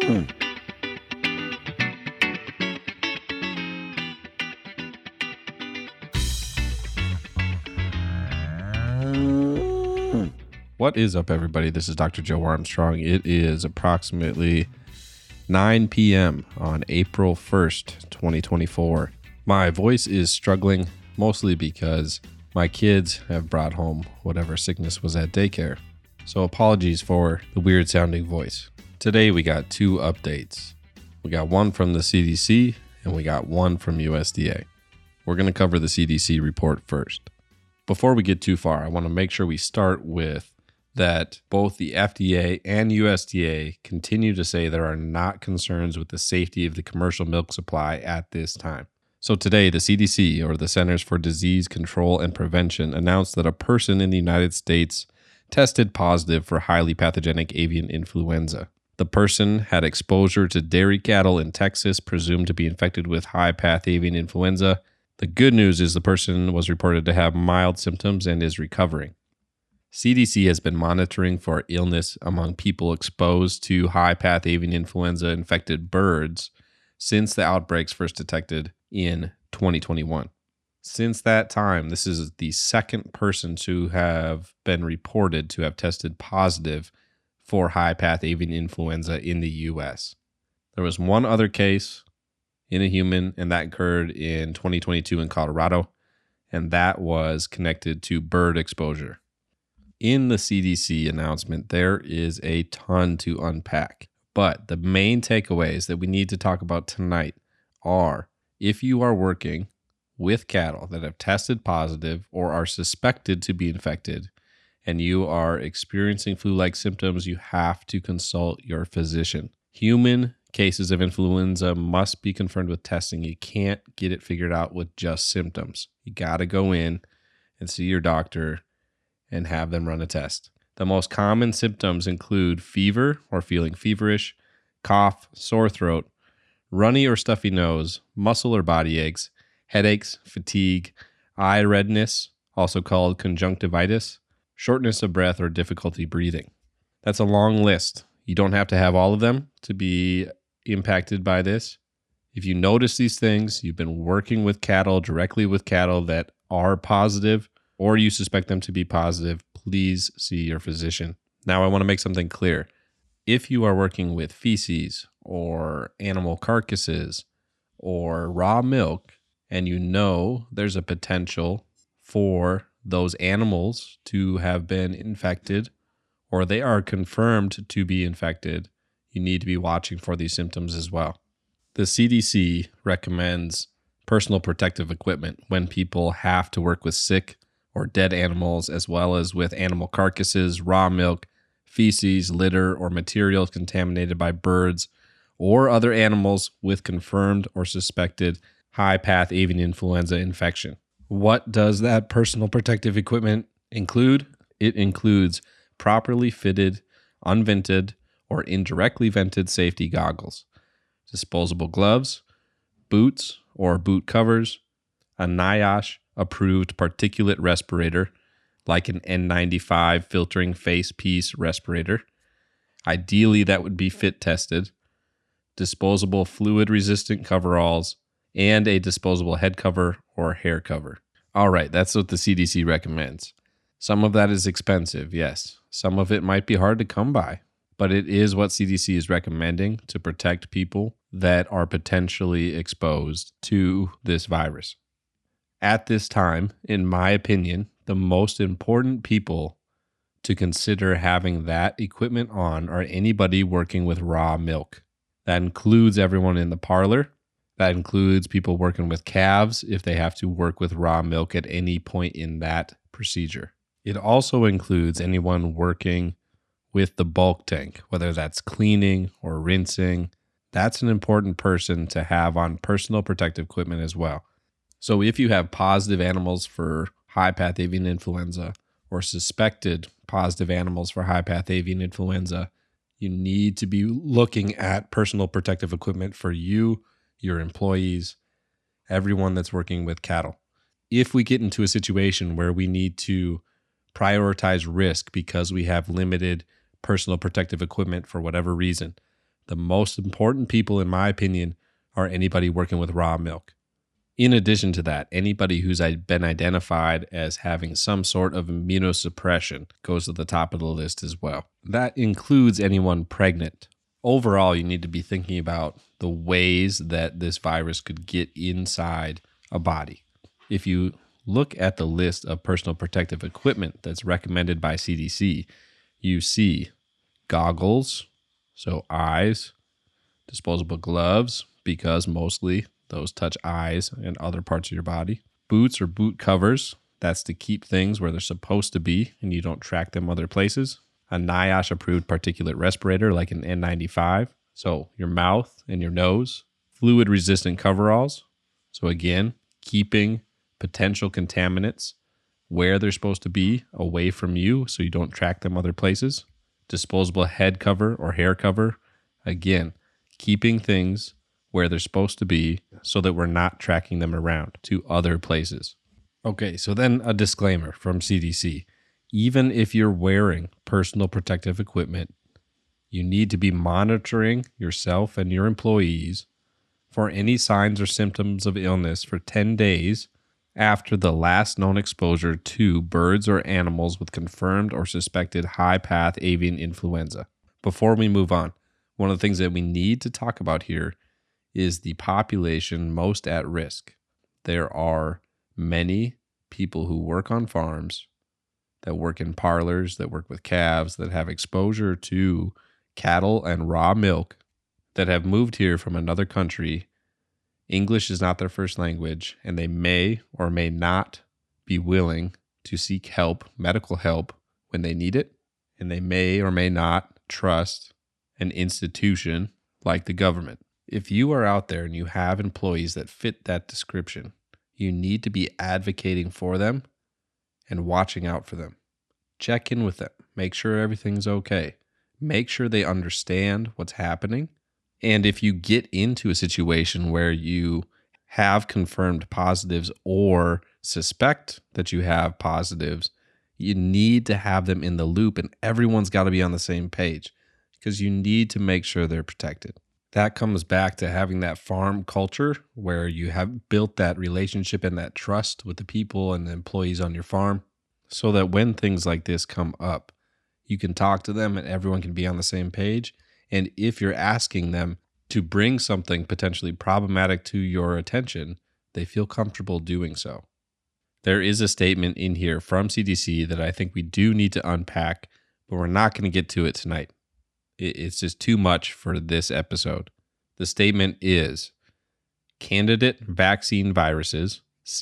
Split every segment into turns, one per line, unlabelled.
What is up, everybody? This is Dr. Joe Armstrong. It is approximately 9 p.m. on April 1st, 2024. My voice is struggling mostly because my kids have brought home whatever sickness was at daycare. So apologies for the weird sounding voice. Today we got two updates. We got one from the CDC and we got one from USDA. We're going to cover the CDC report first. Before we get too far, I want to make sure we start with that both the FDA and USDA continue to say there are not concerns with the safety of the commercial milk supply at this time. So today, the CDC, or the Centers for Disease Control and Prevention, announced that a person in the United States tested positive for highly pathogenic avian influenza. The person had exposure to dairy cattle in Texas, presumed to be infected with high-path avian influenza. The good news is the person was reported to have mild symptoms and is recovering. CDC has been monitoring for illness among people exposed to high-path avian influenza infected birds since the outbreaks first detected in 2021. Since that time, this is the second person to have been reported to have tested positive for high-path avian influenza in the U.S. There was one other case in a human, and that occurred in 2022 in Colorado, and that was connected to bird exposure. In the CDC announcement, there is a ton to unpack, but the main takeaways that we need to talk about tonight are if you are working with cattle that have tested positive or are suspected to be infected and you are experiencing flu-like symptoms, you have to consult your physician. Human cases of influenza must be confirmed with testing. You can't get it figured out with just symptoms. You got to go in and see your doctor and have them run a test. The most common symptoms include fever or feeling feverish, cough, sore throat, runny or stuffy nose, muscle or body aches, headaches, fatigue, eye redness, also called conjunctivitis, shortness of breath, or difficulty breathing. That's a long list. You don't have to have all of them to be impacted by this. If you notice these things, you've been working with cattle, directly with cattle that are positive, or you suspect them to be positive, please see your physician. Now, I want to make something clear. If you are working with feces or animal carcasses or raw milk, and you know there's a potential for those animals to have been infected, or they are confirmed to be infected, you need to be watching for these symptoms as well. The CDC recommends personal protective equipment when people have to work with sick or dead animals, as well as with animal carcasses, raw milk, feces, litter, or materials contaminated by birds or other animals with confirmed or suspected high-path avian influenza infection. What does that personal protective equipment include? It includes properly fitted, unvented, or indirectly vented safety goggles, disposable gloves, boots or boot covers, a NIOSH approved particulate respirator, like an N95 filtering face piece respirator. Ideally, that would be fit tested, disposable fluid resistant coveralls, and a disposable head cover or hair cover. All right, that's what the CDC recommends. Some of that is expensive, yes. Some of it might be hard to come by, but it is what CDC is recommending to protect people that are potentially exposed to this virus. At this time, in my opinion, the most important people to consider having that equipment on are anybody working with raw milk. That includes everyone in the parlor. That includes people working with calves if they have to work with raw milk at any point in that procedure. It also includes anyone working with the bulk tank, whether that's cleaning or rinsing. That's an important person to have on personal protective equipment as well. So if you have positive animals for high-path avian influenza or suspected positive animals for high-path avian influenza, you need to be looking at personal protective equipment for you, your employees, everyone that's working with cattle. If we get into a situation where we need to prioritize risk because we have limited personal protective equipment for whatever reason, The most important people, in my opinion, are anybody working with raw milk. In addition to that, anybody who's been identified as having some sort of immunosuppression goes to the top of the list as well. That includes anyone pregnant. Overall, you need to be thinking about the ways that this virus could get inside a body. If you look at the list of personal protective equipment that's recommended by CDC, you see goggles, so eyes, disposable gloves, because mostly those touch eyes and other parts of your body. Boots or boot covers, that's to keep things where they're supposed to be and you don't track them other places. A NIOSH approved particulate respirator like an N95, so your mouth and your nose. Fluid resistant coveralls, so again, keeping potential contaminants where they're supposed to be away from you so you don't track them other places. Disposable head cover or hair cover, again, keeping things where they're supposed to be so that we're not tracking them around to other places. Okay, so then a disclaimer from CDC. Even if you're wearing personal protective equipment, you need to be monitoring yourself and your employees for any signs or symptoms of illness for 10 days after the last known exposure to birds or animals with confirmed or suspected high-path avian influenza. Before we move on, one of the things that we need to talk about here is the population most at risk. There are many people who work on farms, that work in parlors, that work with calves, that have exposure to cattle and raw milk, that have moved here from another country. English is not their first language, and they may or may not be willing to seek help, medical help, when they need it, and they may or may not trust an institution like the government. If you are out there and you have employees that fit that description, you need to be advocating for them and watching out for them. Check in with them. Make sure everything's okay. Make sure they understand what's happening. And if you get into a situation where you have confirmed positives or suspect that you have positives, you need to have them in the loop, and everyone's got to be on the same page because you need to make sure they're protected. That comes back to having that farm culture where you have built that relationship and that trust with the people and the employees on your farm so that when things like this come up, you can talk to them and everyone can be on the same page. And if you're asking them to bring something potentially problematic to your attention, they feel comfortable doing so. There is a statement in here from CDC that I think we do need to unpack, but we're not going to get to it tonight. It's just too much for this episode. The statement is, candidate vaccine viruses,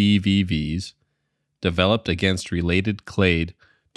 CVVs, developed against related clade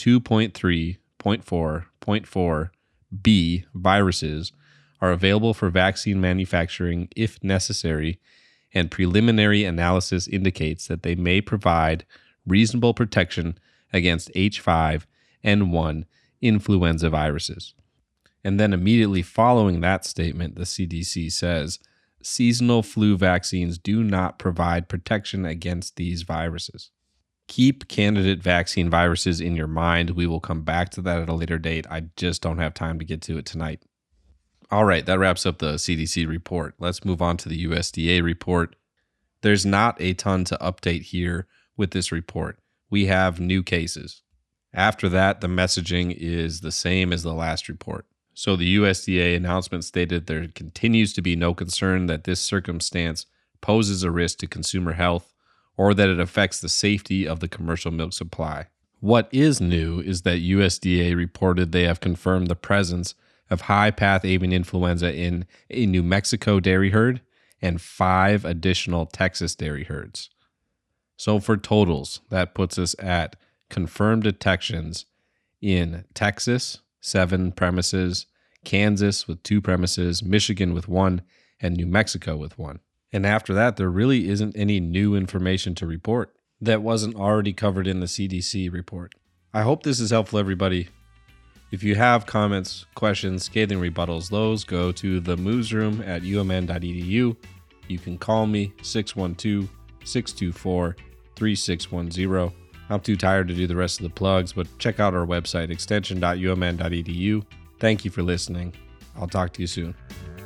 2.3.4.4b viruses are available for vaccine manufacturing if necessary, and preliminary analysis indicates that they may provide reasonable protection against H5N1 influenza viruses. And then immediately following that statement, the CDC says, seasonal flu vaccines do not provide protection against these viruses. Keep candidate vaccine viruses in your mind. We will come back to that at a later date. I just don't have time to get to it tonight. All right, that wraps up the CDC report. Let's move on to the USDA report. There's not a ton to update here with this report. We have new cases. After that, the messaging is the same as the last report. So the USDA announcement stated there continues to be no concern that this circumstance poses a risk to consumer health or that it affects the safety of the commercial milk supply. What is new is that USDA reported they have confirmed the presence of high-path avian influenza in a New Mexico dairy herd and 5 additional Texas dairy herds. So for totals, that puts us at confirmed detections in Texas, 7 premises, Kansas with 2 premises, Michigan with 1, and New Mexico with 1. And after that, there really isn't any new information to report that wasn't already covered in the CDC report. I hope this is helpful, everybody. If you have comments, questions, scathing rebuttals, those go to the newsroom@umn.edu. You can call me 612-624-3610. I'm too tired to do the rest of the plugs, but check out our website, extension.umn.edu. Thank you for listening. I'll talk to you soon.